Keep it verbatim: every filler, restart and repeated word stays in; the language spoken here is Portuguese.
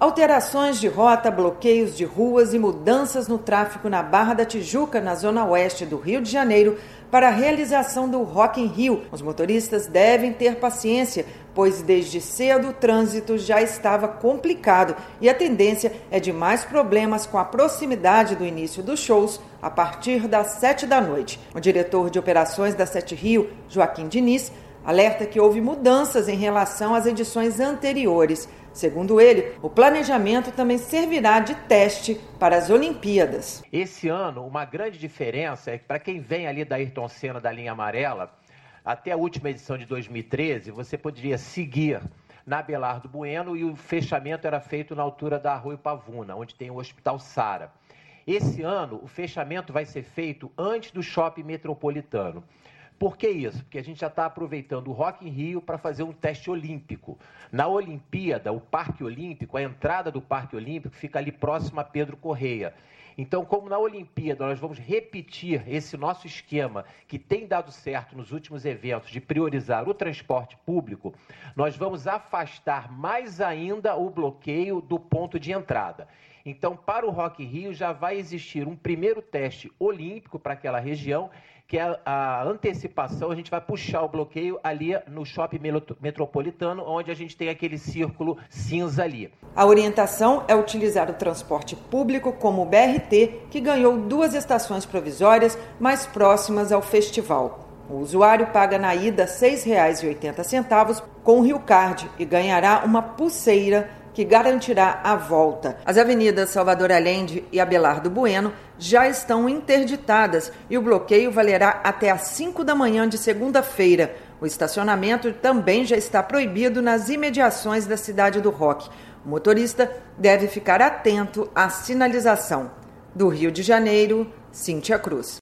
Alterações de rota, bloqueios de ruas e mudanças no tráfego na Barra da Tijuca, na zona oeste do Rio de Janeiro, para a realização do Rock in Rio. Os motoristas devem ter paciência, pois desde cedo o trânsito já estava complicado e a tendência é de mais problemas com a proximidade do início dos shows a partir das sete da noite. O diretor de operações da Sete Rio, Joaquim Diniz, alerta que houve mudanças em relação às edições anteriores. Segundo ele, o planejamento também servirá de teste para as Olimpíadas. Esse ano, uma grande diferença é que para quem vem ali da Ayrton Senna da linha amarela, até a última edição de dois mil e treze, você poderia seguir na Abelardo Bueno e o fechamento era feito na altura da Arroio Pavuna, onde tem o Hospital Sara. Esse ano, o fechamento vai ser feito antes do Shopping Metropolitano. Por que isso? Porque a gente já está aproveitando o Rock in Rio para fazer um teste olímpico. Na Olimpíada, o Parque Olímpico, a entrada do Parque Olímpico fica ali próximo a Pedro Correia. Então, como na Olimpíada nós vamos repetir esse nosso esquema que tem dado certo nos últimos eventos de priorizar o transporte público, nós vamos afastar mais ainda o bloqueio do ponto de entrada. Então, para o Rock in Rio já vai existir um primeiro teste olímpico para aquela região, que é a antecipação, a gente vai puxar o bloqueio ali no Shopping Metropolitano, onde a gente tem aquele círculo cinza ali. A orientação é utilizar o transporte público como o B R T, que ganhou duas estações provisórias mais próximas ao festival. O usuário paga na ida seis reais e oitenta centavos com o Rio Card e ganhará uma pulseira que garantirá a volta. As avenidas Salvador Allende e Abelardo Bueno já estão interditadas e o bloqueio valerá até às cinco da manhã de segunda-feira. O estacionamento também já está proibido nas imediações da Cidade do Rock. O motorista deve ficar atento à sinalização. Do Rio de Janeiro, Cíntia Cruz.